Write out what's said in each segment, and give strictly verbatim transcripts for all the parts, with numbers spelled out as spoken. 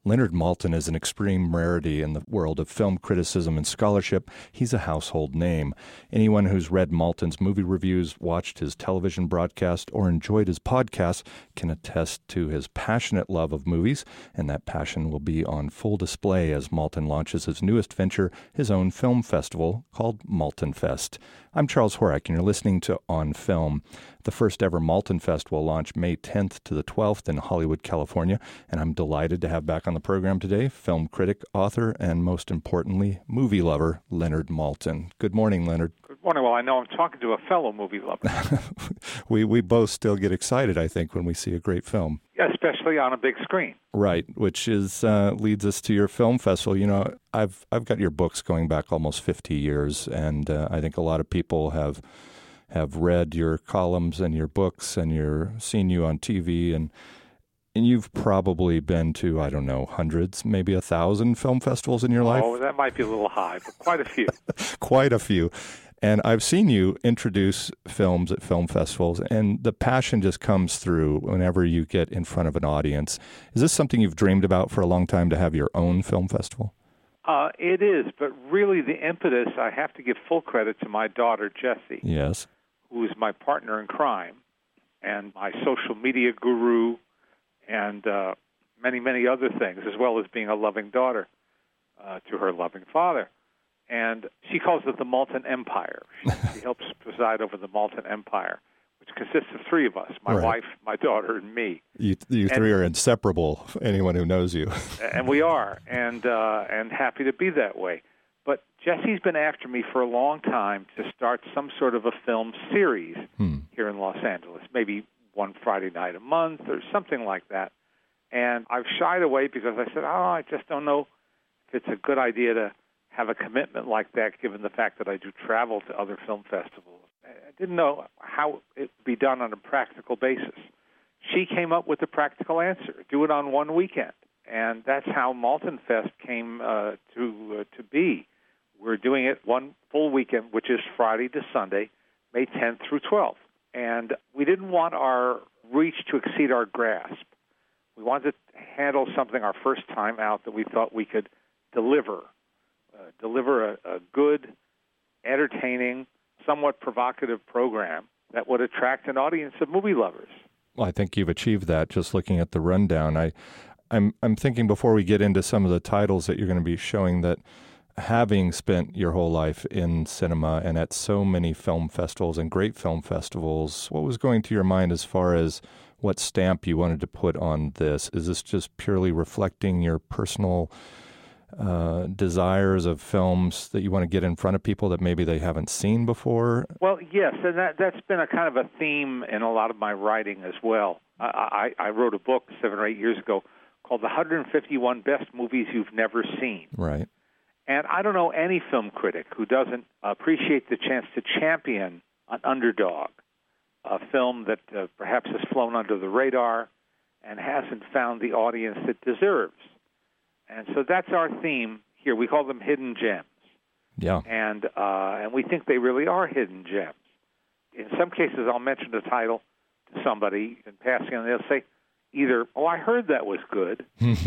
Leonard Maltin is an extreme rarity in the world of film criticism and scholarship. He's a household name. Anyone who's read Maltin's movie reviews, watched his television broadcast, or enjoyed his podcast can attest to his passionate love of movies, and that passion will be on full display as Maltin launches his newest venture, his own film festival called Maltin Fest. I'm Charles Horak, and you're listening to On Film. The first ever Maltin Fest will launch May tenth to the twelfth in Hollywood, California, and I'm delighted to have back on the program today film critic, author, and most importantly, movie lover, Leonard Maltin. Good morning, Leonard. Good morning. Well, I know I'm talking to a fellow movie lover. we we both still get excited, I think, when we see a great film. Especially on a big screen. Right, which is uh, leads us to your film festival. You know, I've I've got your books going back almost fifty years, and uh, I think a lot of people have have read your columns and your books, and you're seen you on T V, and and you've probably been to, I don't know, hundreds, maybe a thousand film festivals in your life. Oh, that might be a little high, but quite a few. Quite a few. And I've seen you introduce films at film festivals, and the passion just comes through whenever you get in front of an audience. Is this something you've dreamed about for a long time, to have your own film festival? Uh, it is, but really the impetus, I have to give full credit to my daughter, Jessie. Yes. Who is my partner in crime and my social media guru and uh, many, many other things, as well as being a loving daughter uh, to her loving father. And she calls it the Maltin Empire. She, she helps preside over the Maltin Empire, which consists of three of us, my right. wife, my daughter, and me. You, you and, three are inseparable, anyone who knows you. And we are, and uh, and happy to be that way. But Jessie's been after me for a long time to start some sort of a film series hmm. here in Los Angeles, maybe one Friday night a month or something like that. And I've shied away because I said, oh, I just don't know if it's a good idea to have a commitment like that, given the fact that I do travel to other film festivals. I didn't know how it would be done on a practical basis. She came up with the practical answer: do it on one weekend. And that's how Maltin Fest came uh, to uh, to be. We're doing it one full weekend, which is Friday to Sunday, May tenth through twelfth. And we didn't want our reach to exceed our grasp. We wanted to handle something our first time out that we thought we could deliver. Uh, deliver a, a good, entertaining, somewhat provocative program that would attract an audience of movie lovers. Well, I think you've achieved that just looking at the rundown. I, I'm I'm thinking before we get into some of the titles that you're going to be showing, that having spent your whole life in cinema and at so many film festivals and great film festivals, what was going to your mind as far as what stamp you wanted to put on this? Is this just purely reflecting your personal Uh, desires of films that you want to get in front of people that maybe they haven't seen before? Well, yes, and that, that's been a kind of a theme in a lot of my writing as well. I, I, I wrote a book seven or eight years ago called The one hundred fifty-one Best Movies You've Never Seen. Right. And I don't know any film critic who doesn't appreciate the chance to champion an underdog, a film that uh, perhaps has flown under the radar and hasn't found the audience it deserves. And so that's our theme here. We call them hidden gems. Yeah. And uh, and we think they really are hidden gems. In some cases, I'll mention the title to somebody in passing, and they'll say either, oh, I heard that was good,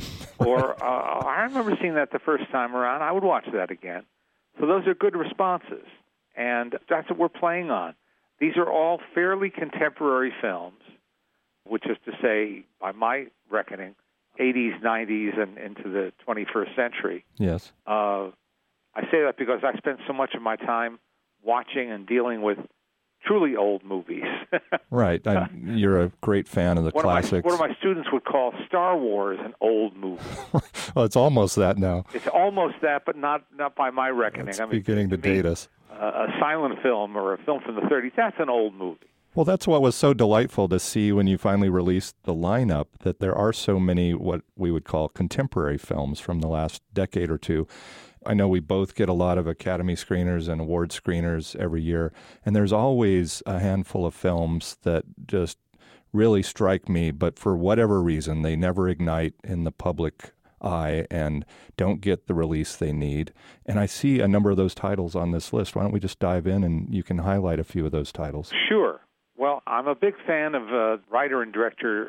or uh, I remember seeing that the first time around. I would watch that again. So those are good responses, and that's what we're playing on. These are all fairly contemporary films, which is to say, by my reckoning, eighties, nineties, and into the twenty-first century. Yes. Uh, I say that because I spent so much of my time watching and dealing with truly old movies. Right. I, you're a great fan of the one classics. Of my, one of my students would call Star Wars an old movie. Well, it's almost that now. It's almost that, but not, not by my reckoning. It's I mean, beginning to, to date me, us. Uh, a silent film or a film from the thirties, that's an old movie. Well, that's what was so delightful to see when you finally released the lineup, that there are so many what we would call contemporary films from the last decade or two. I know we both get a lot of Academy screeners and award screeners every year, and there's always a handful of films that just really strike me, but for whatever reason, they never ignite in the public eye and don't get the release they need. And I see a number of those titles on this list. Why don't we just dive in and you can highlight a few of those titles? Sure. Well, I'm a big fan of uh, writer and director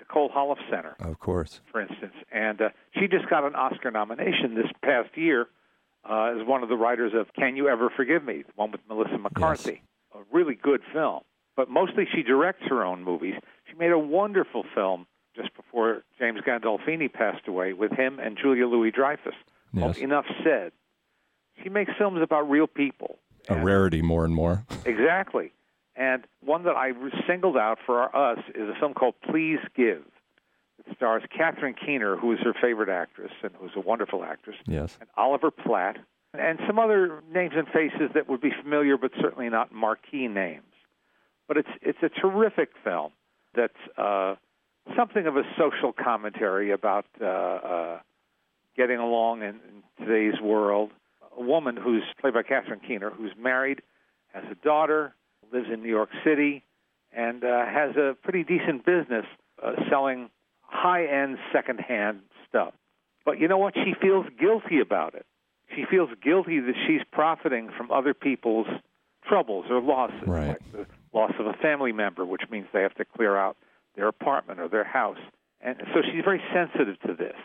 Nicole Holofcener, of course, for instance. And uh, she just got an Oscar nomination this past year uh, as one of the writers of Can You Ever Forgive Me, the one with Melissa McCarthy. Yes. A really good film. But mostly she directs her own movies. She made a wonderful film just before James Gandolfini passed away with him and Julia Louis-Dreyfus called yes. Enough Said. She makes films about real people. A and rarity more and more. Exactly. And one that I singled out for us is a film called Please Give. It stars Catherine Keener, who is her favorite actress and who's a wonderful actress, yes. and Oliver Platt, and some other names and faces that would be familiar but certainly not marquee names. But it's it's a terrific film that's uh, something of a social commentary about uh, uh, getting along in, in today's world. A woman who's played by Catherine Keener, who's married, has a daughter, lives in New York City, and uh, has a pretty decent business uh, selling high-end secondhand stuff. But you know what? She feels guilty about it. She feels guilty that she's profiting from other people's troubles or losses, right. like the loss of a family member, which means they have to clear out their apartment or their house. And so she's very sensitive to this.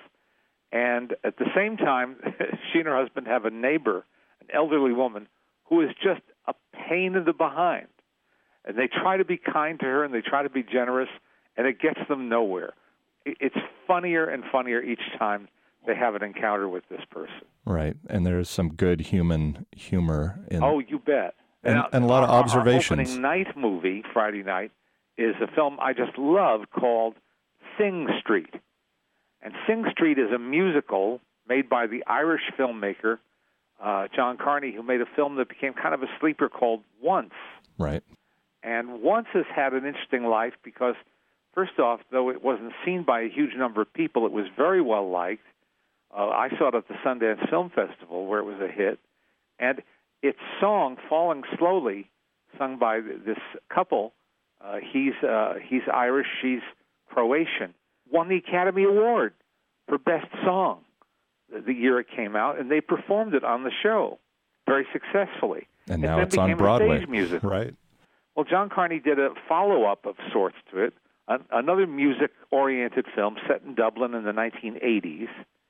And at the same time, she and her husband have a neighbor, an elderly woman, who is just a pain in the behind. And they try to be kind to her and they try to be generous, and it gets them nowhere. It's funnier and funnier each time they have an encounter with this person. Right, and there's some good human humor in. Oh, you bet. And, now, and a lot of our, observations. Our opening night movie, Friday night, is a film I just love called Sing Street. And Sing Street is a musical made by the Irish filmmaker uh, John Carney, who made a film that became kind of a sleeper called Once. Right. And Once has had an interesting life because, first off, though it wasn't seen by a huge number of people, it was very well liked. Uh, I saw it at the Sundance Film Festival, where it was a hit. And its song, Falling Slowly, sung by this couple, uh, he's uh, he's Irish, she's Croatian, won the Academy Award for Best Song the year it came out, and they performed it on the show very successfully. And now it it's then on became Broadway. A stage musical. Right. Well, John Carney did a follow-up of sorts to it, an, another music-oriented film set in Dublin in the nineteen eighties,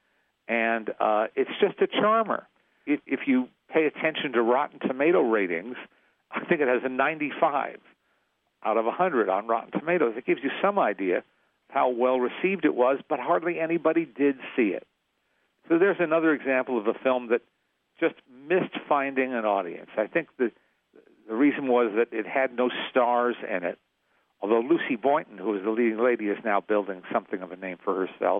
and uh, it's just a charmer. If, if you pay attention to Rotten Tomato ratings, I think it has a ninety-five out of one hundred on Rotten Tomatoes. It gives you some idea of how well received it was, but hardly anybody did see it. So there's another example of a film that just missed finding an audience. I think the the reason was that it had no stars in it, although Lucy Boynton, who is the leading lady, is now building something of a name for herself.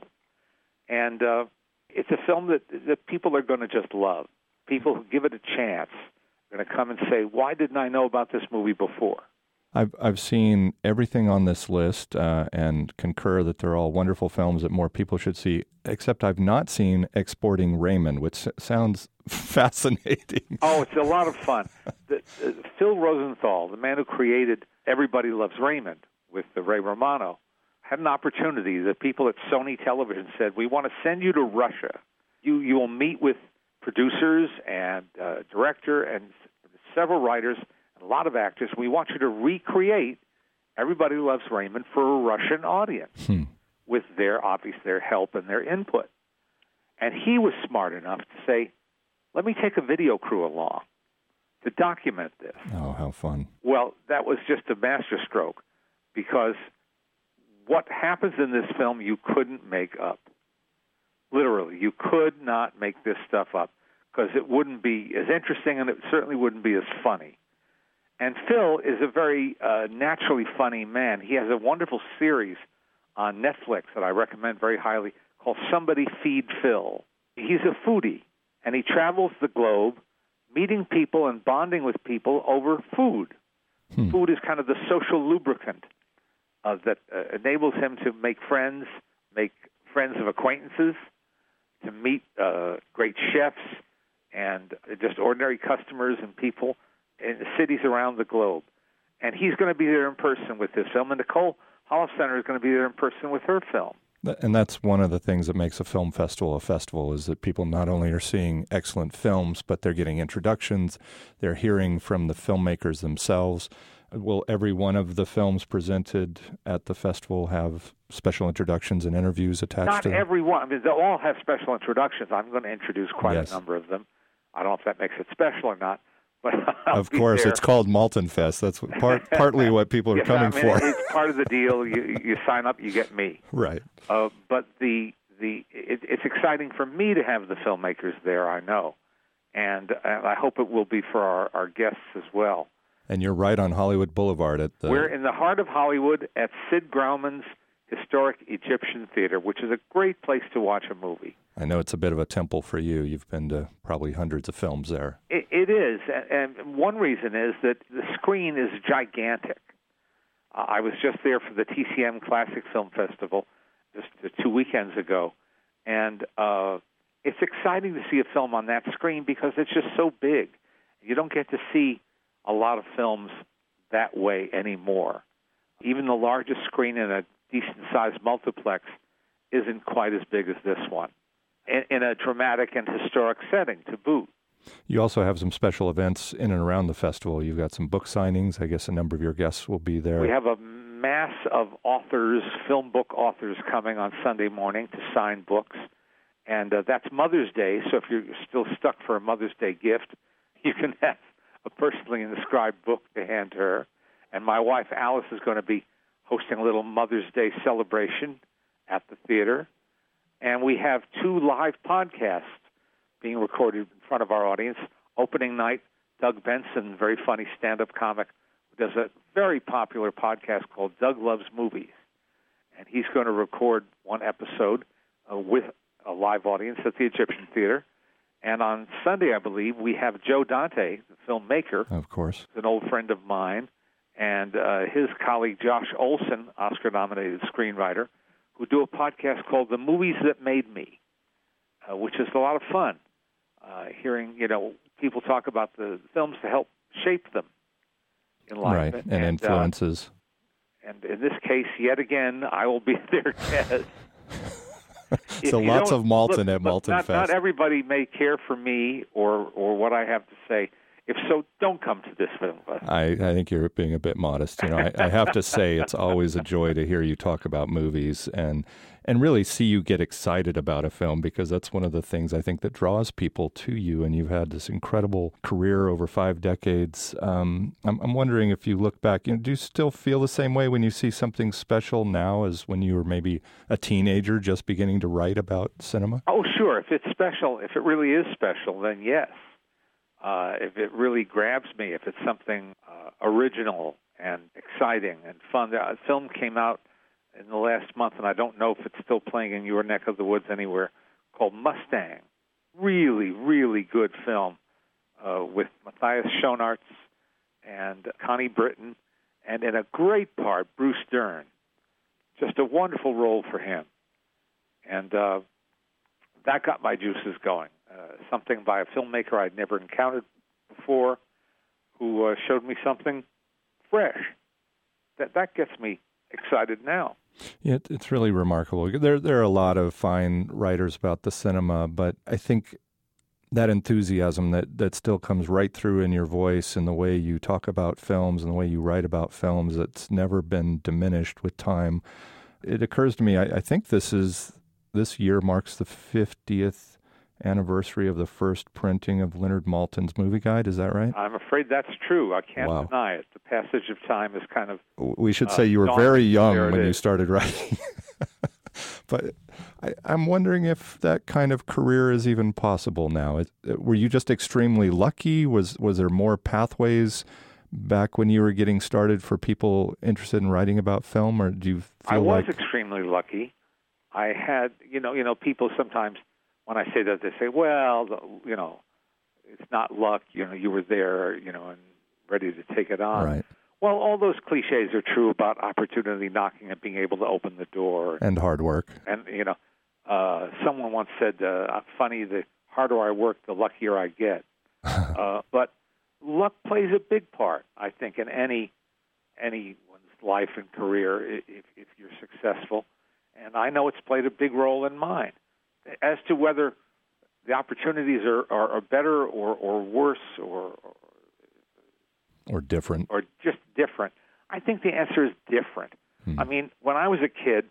And uh, it's a film that, that people are going to just love. People who give it a chance are going to come and say, why didn't I know about this movie before? I've I've seen everything on this list uh, and concur that they're all wonderful films that more people should see, except I've not seen Exporting Raymond, which sounds fascinating. Oh, it's a lot of fun. the, uh, Phil Rosenthal, the man who created Everybody Loves Raymond with the Ray Romano, had an opportunity. The people at Sony Television said, we want to send you to Russia. You you will meet with producers and uh, director and several writers, a lot of actors. We want you to recreate Everybody Loves Raymond for a Russian audience hmm. with their, obviously, their help and their input. And he was smart enough to say, let me take a video crew along to document this. Oh, how fun. Well, that was just a masterstroke because what happens in this film you couldn't make up. Literally, you could not make this stuff up because it wouldn't be as interesting and it certainly wouldn't be as funny. And Phil is a very uh, naturally funny man. He has a wonderful series on Netflix that I recommend very highly called Somebody Feed Phil. He's a foodie, and he travels the globe meeting people and bonding with people over food. Hmm. Food is kind of the social lubricant uh, that uh, enables him to make friends, make friends of acquaintances, to meet uh, great chefs and just ordinary customers and people in cities around the globe. And he's going to be there in person with this film, and Nicole Holofcener is going to be there in person with her film. And that's one of the things that makes a film festival a festival is that people not only are seeing excellent films, but they're getting introductions, they're hearing from the filmmakers themselves, Will every one of the films presented at the festival have special introductions and interviews attached Not to them? Not every one. I mean, they'll all have special introductions. I'm going to introduce quite yes. a number of them. I don't know if that makes it special or not. But of course, there. It's called Malton Fest. That's part, partly what people are yes, coming I mean, for. It's part of the deal. You, you sign up, you get me. Right. Uh, but the the it, it's exciting for me to have the filmmakers there, I know. And, and I hope it will be for our, our guests as well. And you're right on Hollywood Boulevard at the... We're in the heart of Hollywood at Sid Grauman's Historic Egyptian Theater, which is a great place to watch a movie. I know it's a bit of a temple for you. You've been to probably hundreds of films there. It, it is, and, and one reason is that the screen is gigantic. Uh, I was just there for the T C M Classic Film Festival just uh, two weekends ago, and uh, it's exciting to see a film on that screen because it's just so big. You don't get to see a lot of films that way anymore. Even the largest screen in a decent-sized multiplex isn't quite as big as this one, in, in a dramatic and historic setting to boot. You also have some special events in and around the festival. You've got some book signings. I guess a number of your guests will be there. We have a mass of authors, film book authors, coming on Sunday morning to sign books. And uh, that's Mother's Day, so if you're still stuck for a Mother's Day gift, you can have a personally inscribed book to hand to her. And my wife, Alice, is going to be hosting a little Mother's Day celebration at the theater. And we have two live podcasts being recorded in front of our audience. Opening night, Doug Benson, very funny stand-up comic, who does a very popular podcast called Doug Loves Movies. And he's going to record one episode uh, with a live audience at the Egyptian Theater. And on Sunday, I believe, we have Joe Dante, the filmmaker. Of course. An old friend of mine. And uh, his colleague Josh Olson, Oscar-nominated screenwriter, who do a podcast called The Movies That Made Me, uh, which is a lot of fun. Uh, hearing, you know, people talk about the films to help shape them in life. Right, and, and influences. Uh, and in this case, yet again, I will be their guest. So lots of Malton look, at Malton not, Fest. Not everybody may care for me or, or what I have to say. If so, don't come to this film festival. I, I think you're being a bit modest. You know, I, I have to say it's always a joy to hear you talk about movies and and really see you get excited about a film, because that's one of the things I think that draws people to you. And you've had this incredible career over five decades. Um, I'm, I'm wondering if you look back, you know, do you still feel the same way when you see something special now as when you were maybe a teenager just beginning to write about cinema? Oh, sure. If it's special, if it really is special, then yes. Uh, if it really grabs me, if it's something uh, original and exciting and fun. The film came out in the last month, and I don't know if it's still playing in your neck of the woods anywhere, called Mustang. Really, really good film uh, with Matthias Schoenaerts and Connie Britton, and in a great part, Bruce Dern. Just a wonderful role for him. And uh, that got my juices going. Uh, something by a filmmaker I'd never encountered before, who uh, showed me something fresh. That that gets me excited now. Yeah, it's really remarkable. There, there are a lot of fine writers about the cinema, but I think that enthusiasm that, that still comes right through in your voice and the way you talk about films and the way you write about films, it's never been diminished with time. It occurs to me, I, I think this is this year marks the fiftieth anniversary of the first printing of Leonard Maltin's Movie Guide. Is that right? I'm afraid that's true. I can't Wow. deny it. The passage of time is kind of... We should uh, say you were very young when is. you started writing. But I, I'm wondering if that kind of career is even possible now. It, it, were you just extremely lucky? Was was there more pathways back when you were getting started for people interested in writing about film, or do you feel I was like... extremely lucky. I had, you know, you know, people sometimes, when I say that, they say, well, you know, it's not luck, you know, you were there, you know, and ready to take it on. Right. Well, all those cliches are true about opportunity knocking and being able to open the door. And hard work. And, you know, uh, someone once said, uh, funny, the harder I work, the luckier I get. uh, but luck plays a big part, I think, in any anyone's life and career if, if you're successful. And I know it's played a big role in mine. As to whether the opportunities are, are, are better or, or worse or, or Or different. Or just different? I think the answer is different. Hmm. I mean, when I was a kid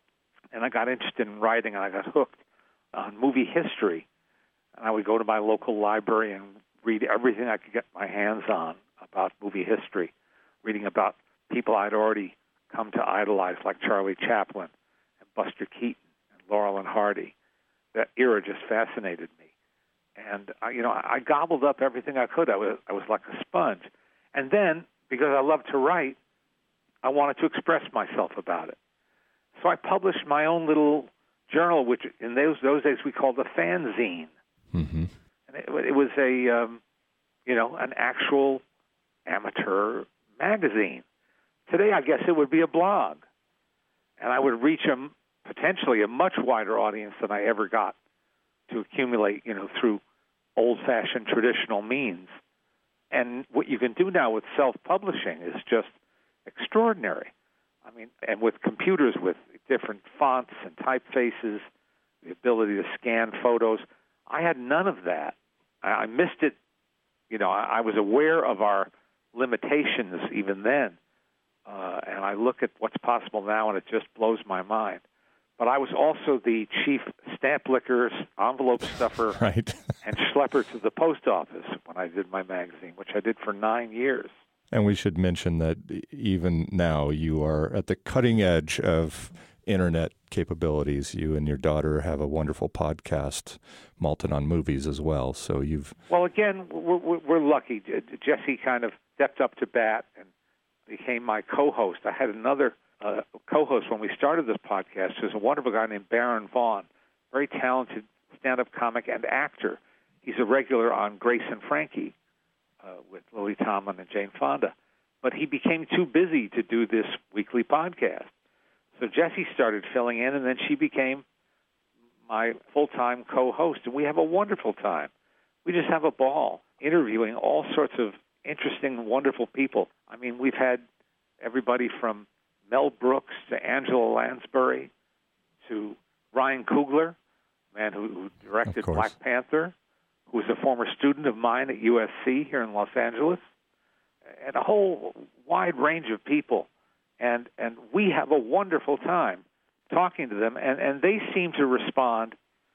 and I got interested in writing and I got hooked on movie history, and I would go to my local library and read everything I could get my hands on about movie history, reading about people I'd already come to idolize like Charlie Chaplin and Buster Keaton and Laurel and Hardy. That era just fascinated me. And, uh, you know, I, I gobbled up everything I could. I was, I was like a sponge. And then, because I love to write, I wanted to express myself about it. So I published my own little journal, which in those those days we called a fanzine. Mm-hmm. And it, it was a, um, you know, an actual amateur magazine. Today, I guess it would be a blog. And I would reach a, potentially a much wider audience than I ever got to accumulate, you know, through old-fashioned traditional means. And what you can do now with self-publishing is just extraordinary. I mean, and with computers with different fonts and typefaces, the ability to scan photos, I had none of that. I missed it. You know, I was aware of our limitations even then, uh, and I look at what's possible now, and it just blows my mind. But I was also the chief stamp licker, envelope stuffer, right. and schlepper to the post office when I did my magazine, which I did for nine years. And we should mention that even now you are at the cutting edge of internet capabilities. You and your daughter have a wonderful podcast, Maltin on Movies, as well. So you've... Well, again, we're, we're lucky. Jesse kind of stepped up to bat and became my co-host. I had another uh, co-host when we started this podcast, who's a wonderful guy named Baron Vaughn, very talented stand-up comic and actor. He's a regular on Grace and Frankie uh, with Lily Tomlin and Jane Fonda. But he became too busy to do this weekly podcast. So Jessie started filling in, and then she became my full-time co-host. And we have a wonderful time. We just have a ball interviewing all sorts of interesting, wonderful people. I mean, we've had everybody from Mel Brooks to Angela Lansbury to Ryan Coogler, man who, who directed Black Panther, who was a former student of mine at U S C here in Los Angeles, and a whole wide range of people. And and we have a wonderful time talking to them, and, and they seem to respond,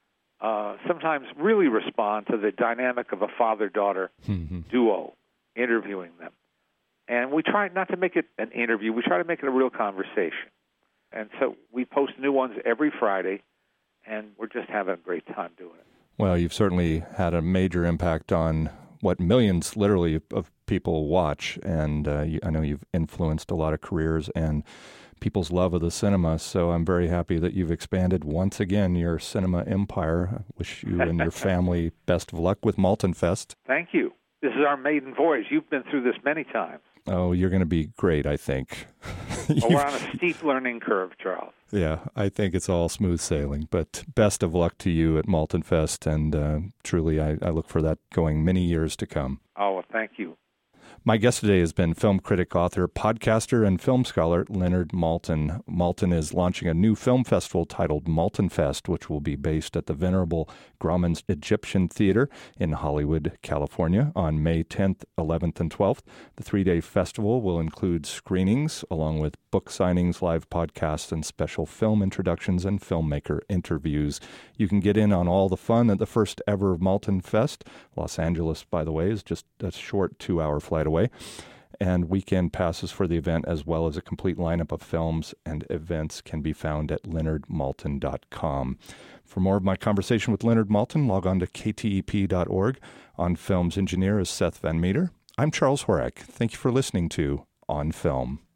uh, sometimes really respond to the dynamic of a father-daughter mm-hmm. duo interviewing them. And we try not to make it an interview. We try to make it a real conversation. And so we post new ones every Friday, and we're just having a great time doing it. Well, you've certainly had a major impact on what millions, literally, of people watch. And uh, you, I know you've influenced a lot of careers and people's love of the cinema. So I'm very happy that you've expanded once again your cinema empire. I wish you and your family best of luck with Maltin Fest. Thank you. This is our maiden voyage. You've been through this many times. Oh, you're going to be great, I think. Well, we're on a steep learning curve, Charles. Yeah, I think it's all smooth sailing. But best of luck to you at Maltin Fest, and uh, truly, I, I look for that going many years to come. Oh, well, thank you. My guest today has been film critic, author, podcaster, and film scholar Leonard Maltin. Maltin is launching a new film festival titled Maltin Fest, which will be based at the venerable Grauman's Egyptian Theater in Hollywood, California, on May tenth, eleventh, and twelfth. The three-day festival will include screenings, along with book signings, live podcasts, and special film introductions and filmmaker interviews. You can get in on all the fun at the first ever Maltin Fest. Los Angeles, by the way, is just a short two-hour flight away. And weekend passes for the event, as well as a complete lineup of films and events, can be found at leonard maltin dot com. For more of my conversation with Leonard Maltin, log on to k t e p dot org. On Film's engineer is Seth Van Meter. I'm Charles Horak. Thank you for listening to On Film.